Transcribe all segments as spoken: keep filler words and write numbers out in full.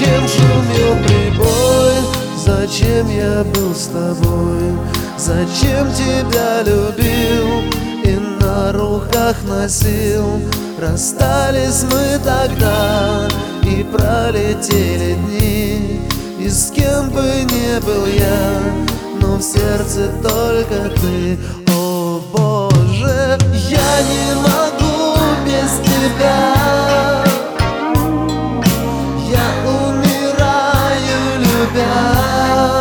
Зачем шумел прибой? Зачем я был с тобой? Зачем тебя любил и на руках носил? Расстались мы тогда, и пролетели дни, и с кем бы ни был я, но в сердце только ты. О Боже, я не могу без тебя. Я умираю, любя,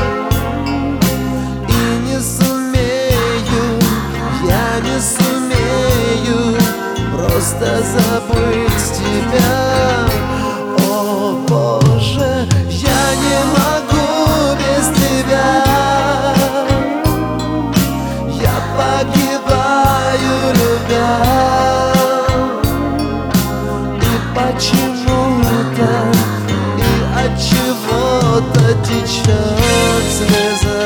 и не сумею, я не сумею просто забыть тебя. О Боже, я не могу без тебя. Я погибаю, любя, и почему-то, и от чего-то течет слеза.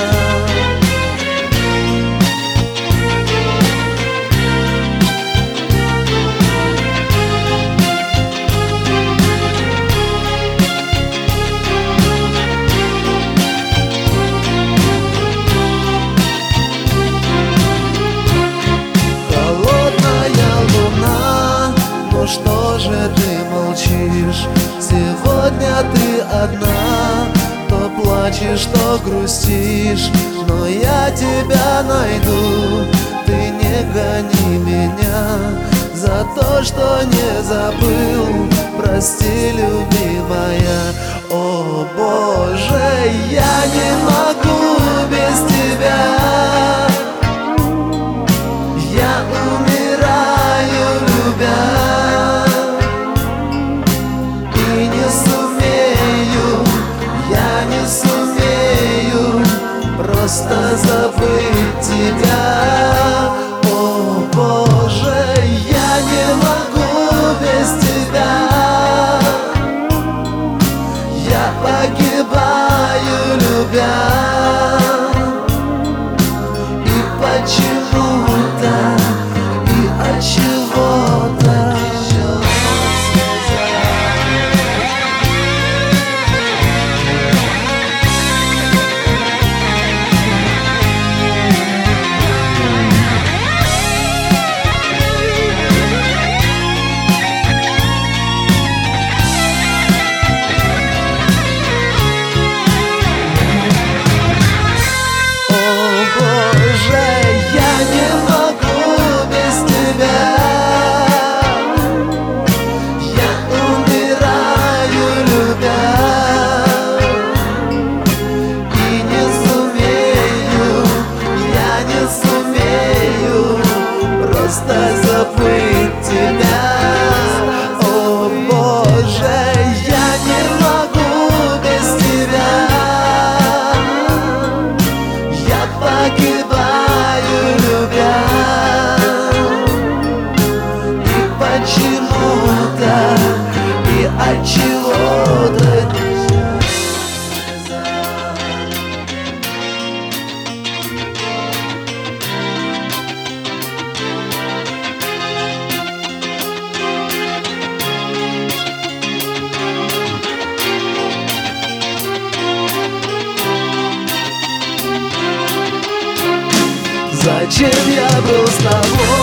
Что же ты молчишь? Сегодня ты одна, то плачешь, то грустишь, но я тебя найду. Ты не гони меня за то, что не забыл. Прости, любимая. О Боже, я не могу без тебя. Я умираю, любя, просто забыть тебя. О Боже, я не могу без тебя. Я погибаю, любя, и почему-то, и от чего-то. Просто забыть тебя. О Боже, я не могу без тебя. Я погибаю, любя, и почему-то, и от чего-то. Зачем я был с тобой?